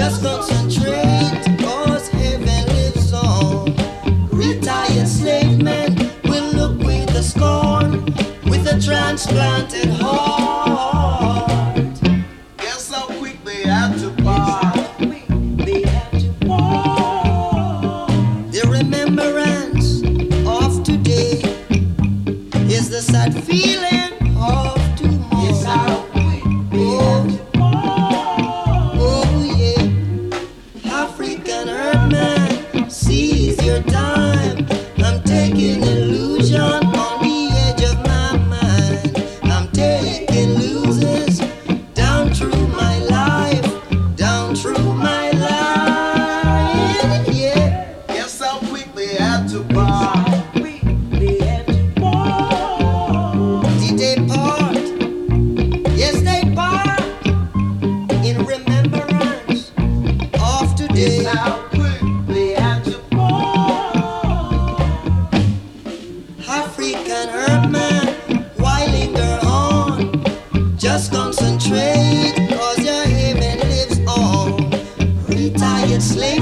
Just concentrate, cause heaven lives on. Retired slave men will look with a scorn, with a transplanted heart. Guess how quick they had to part. The remembrance of today is the sad feeling of tomorrow. Guess how quick they had to Oh yeah, African Earthman, seize your time. I'm taking illusion on the edge of my mind. I'm taking losers down through my life, down through my life. Yeah, Guess how quick they had to part. did they part? Yes, they part in remembrance of today. Guess how quick they had to part. African Earthman, why linger on? Just concentrate, cause your heaven lives on. Retired slave